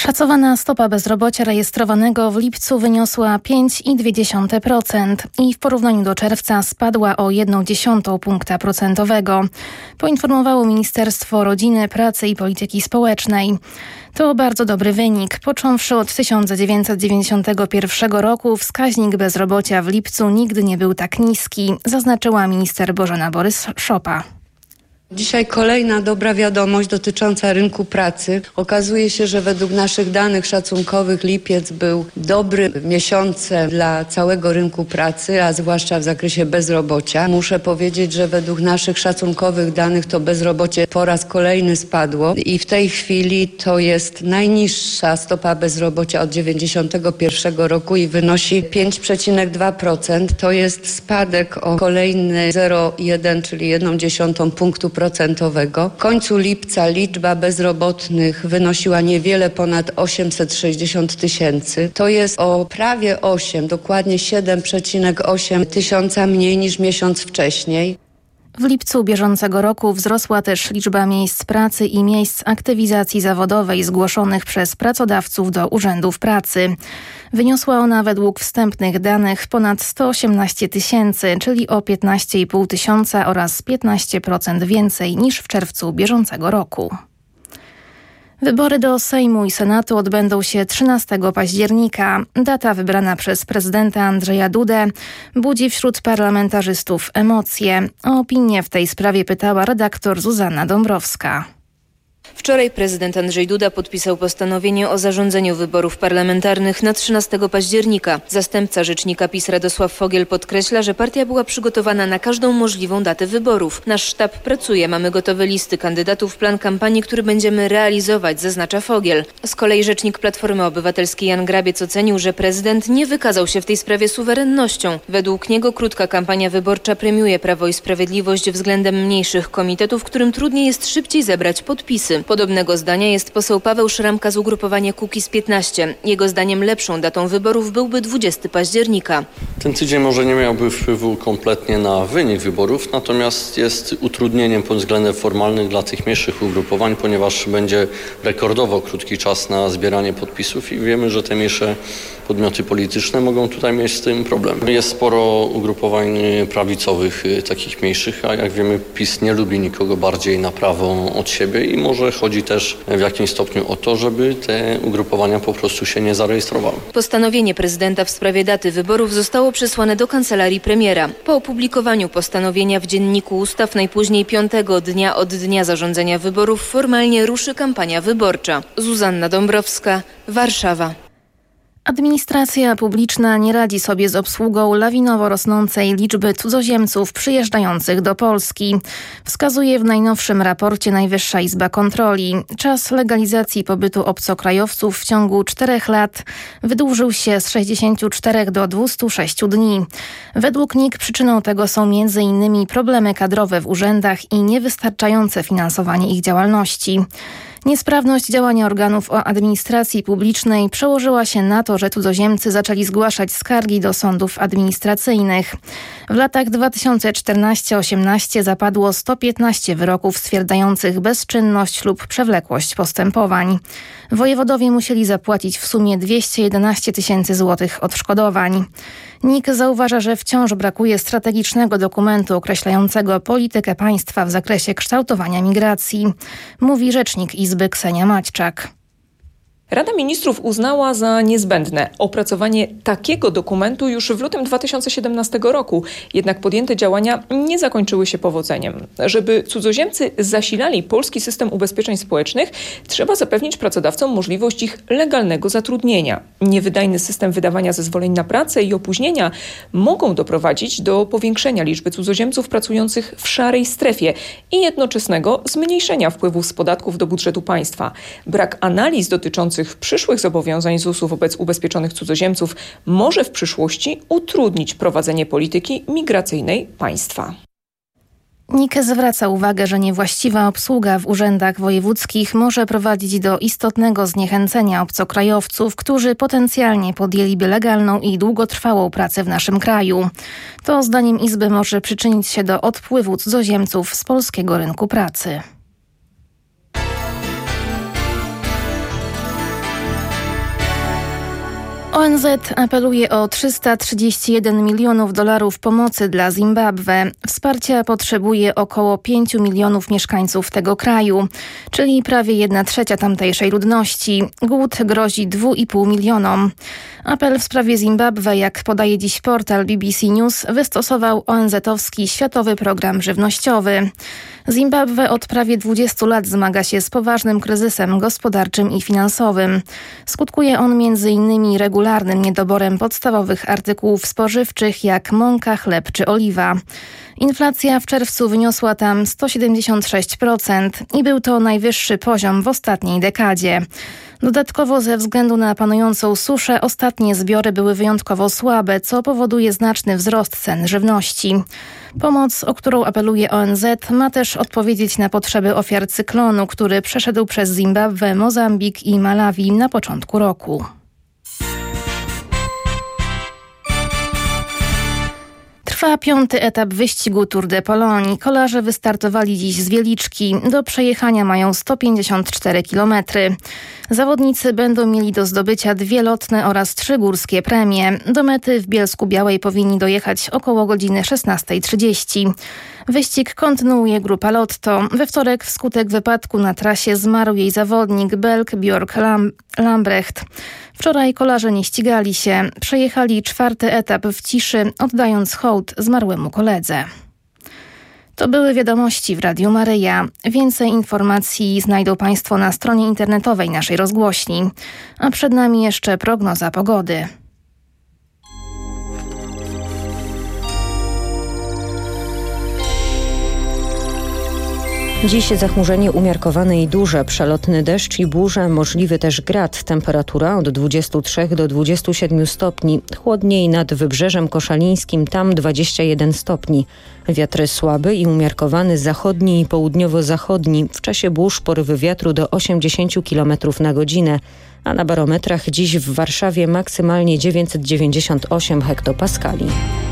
Szacowana stopa bezrobocia rejestrowanego w lipcu wyniosła 5,2% i w porównaniu do czerwca spadła o 0,1 punkta procentowego, poinformowało Ministerstwo Rodziny, Pracy i Polityki Społecznej. To bardzo dobry wynik. Począwszy od 1991 roku wskaźnik bezrobocia w lipcu nigdy nie był tak niski, zaznaczyła minister Bożena Borys-Szopa. Dzisiaj kolejna dobra wiadomość dotycząca rynku pracy. Okazuje się, że według naszych danych szacunkowych lipiec był dobrym miesiącem dla całego rynku pracy, a zwłaszcza w zakresie bezrobocia. Muszę powiedzieć, że według naszych szacunkowych danych to bezrobocie po raz kolejny spadło i w tej chwili to jest najniższa stopa bezrobocia od 1991 roku i wynosi 5,2%. To jest spadek o kolejny 0,1, czyli 0,1 punktu procentowego. W końcu lipca liczba bezrobotnych wynosiła niewiele ponad 860 tysięcy. To jest o prawie 8, dokładnie 7,8 tysiąca mniej niż miesiąc wcześniej. W lipcu bieżącego roku wzrosła też liczba miejsc pracy i miejsc aktywizacji zawodowej zgłoszonych przez pracodawców do urzędów pracy. Wyniosła ona według wstępnych danych ponad 118 tysięcy, czyli o 15,5 tysiąca oraz 15% więcej niż w czerwcu bieżącego roku. Wybory do Sejmu i Senatu odbędą się 13 października. Data wybrana przez prezydenta Andrzeja Dudę budzi wśród parlamentarzystów emocje. O opinię w tej sprawie pytała redaktor Zuzanna Dąbrowska. Wczoraj prezydent Andrzej Duda podpisał postanowienie o zarządzeniu wyborów parlamentarnych na 13 października. Zastępca rzecznika PiS Radosław Fogiel podkreśla, że partia była przygotowana na każdą możliwą datę wyborów. Nasz sztab pracuje, mamy gotowe listy kandydatów, plan kampanii, który będziemy realizować, zaznacza Fogiel. Z kolei rzecznik Platformy Obywatelskiej Jan Grabiec ocenił, że prezydent nie wykazał się w tej sprawie suwerennością. Według niego krótka kampania wyborcza premiuje Prawo i Sprawiedliwość względem mniejszych komitetów, którym trudniej jest szybciej zebrać podpisy. Podobnego zdania jest poseł Paweł Szramka z ugrupowania Kukiz15. Jego zdaniem lepszą datą wyborów byłby 20 października. Ten tydzień może nie miałby wpływu kompletnie na wynik wyborów, natomiast jest utrudnieniem pod względem formalnym dla tych mniejszych ugrupowań, ponieważ będzie rekordowo krótki czas na zbieranie podpisów i wiemy, że te mniejsze podmioty polityczne mogą tutaj mieć z tym problem. Jest sporo ugrupowań prawicowych, takich mniejszych, a jak wiemy PiS nie lubi nikogo bardziej na prawo od siebie i może chodzi też w jakimś stopniu o to, żeby te ugrupowania po prostu się nie zarejestrowały. Postanowienie prezydenta w sprawie daty wyborów zostało przesłane do kancelarii premiera. Po opublikowaniu postanowienia w Dzienniku Ustaw najpóźniej 5. dnia od dnia zarządzenia wyborów formalnie ruszy kampania wyborcza. Zuzanna Dąbrowska, Warszawa. Administracja publiczna nie radzi sobie z obsługą lawinowo rosnącej liczby cudzoziemców przyjeżdżających do Polski. Wskazuje w najnowszym raporcie Najwyższa Izba Kontroli. Czas legalizacji pobytu obcokrajowców w ciągu 4 lat wydłużył się z 64 do 206 dni. Według NIK przyczyną tego są m.in. problemy kadrowe w urzędach i niewystarczające finansowanie ich działalności. Niesprawność działania organów administracji publicznej przełożyła się na to, że cudzoziemcy zaczęli zgłaszać skargi do sądów administracyjnych. W latach 2014-18 zapadło 115 wyroków stwierdzających bezczynność lub przewlekłość postępowań. Wojewodowie musieli zapłacić w sumie 211 tysięcy złotych odszkodowań. NIK zauważa, że wciąż brakuje strategicznego dokumentu określającego politykę państwa w zakresie kształtowania migracji, mówi rzecznik Izby Ksenia Maćczak. Rada Ministrów uznała za niezbędne opracowanie takiego dokumentu już w lutym 2017 roku. Jednak podjęte działania nie zakończyły się powodzeniem. Żeby cudzoziemcy zasilali polski system ubezpieczeń społecznych, trzeba zapewnić pracodawcom możliwość ich legalnego zatrudnienia. Niewydajny system wydawania zezwoleń na pracę i opóźnienia mogą doprowadzić do powiększenia liczby cudzoziemców pracujących w szarej strefie i jednoczesnego zmniejszenia wpływów z podatków do budżetu państwa. Brak analiz dotyczących przyszłych zobowiązań ZUS-u wobec ubezpieczonych cudzoziemców może w przyszłości utrudnić prowadzenie polityki migracyjnej państwa. NIK zwraca uwagę, że niewłaściwa obsługa w urzędach wojewódzkich może prowadzić do istotnego zniechęcenia obcokrajowców, którzy potencjalnie podjęliby legalną i długotrwałą pracę w naszym kraju. To zdaniem Izby może przyczynić się do odpływu cudzoziemców z polskiego rynku pracy. ONZ apeluje o $331 milionów pomocy dla Zimbabwe. Wsparcia potrzebuje około 5 milionów mieszkańców tego kraju, czyli prawie 1/3 tamtejszej ludności. Głód grozi 2,5 milionom. Apel w sprawie Zimbabwe, jak podaje dziś portal BBC News, wystosował ONZ-owski Światowy Program Żywnościowy. Zimbabwe od prawie 20 lat zmaga się z poważnym kryzysem gospodarczym i finansowym. Skutkuje on m.in. regularnym niedoborem podstawowych artykułów spożywczych jak mąka, chleb czy oliwa. Inflacja w czerwcu wyniosła tam 176% i był to najwyższy poziom w ostatniej dekadzie. Dodatkowo ze względu na panującą suszę ostatnie zbiory były wyjątkowo słabe, co powoduje znaczny wzrost cen żywności. Pomoc, o którą apeluje ONZ, ma też odpowiedzieć na potrzeby ofiar cyklonu, który przeszedł przez Zimbabwe, Mozambik i Malawi na początku roku. Trwa 5. etap wyścigu Tour de Pologne. Kolarze wystartowali dziś z Wieliczki. Do przejechania mają 154 km. Zawodnicy będą mieli do zdobycia 2 lotne oraz 3 górskie premie. Do mety w Bielsku-Białej powinni dojechać około godziny 16:30. Wyścig kontynuuje grupa Lotto. We wtorek wskutek wypadku na trasie zmarł jej zawodnik Belg Björk Lambrecht. Wczoraj kolarze nie ścigali się. Przejechali 4. etap w ciszy, oddając hołd zmarłemu koledze. To były wiadomości w Radiu Maryja. Więcej informacji znajdą Państwo na stronie internetowej naszej rozgłośni. A przed nami jeszcze prognoza pogody. Dziś zachmurzenie umiarkowane i duże, przelotny deszcz i burze, możliwy też grad. Temperatura od 23 do 27 stopni. Chłodniej nad Wybrzeżem Koszalińskim, tam 21 stopni. Wiatr słaby i umiarkowany zachodni i południowo-zachodni. W czasie burz porywy wiatru do 80 km na godzinę. A na barometrach dziś w Warszawie maksymalnie 998 hektopaskali.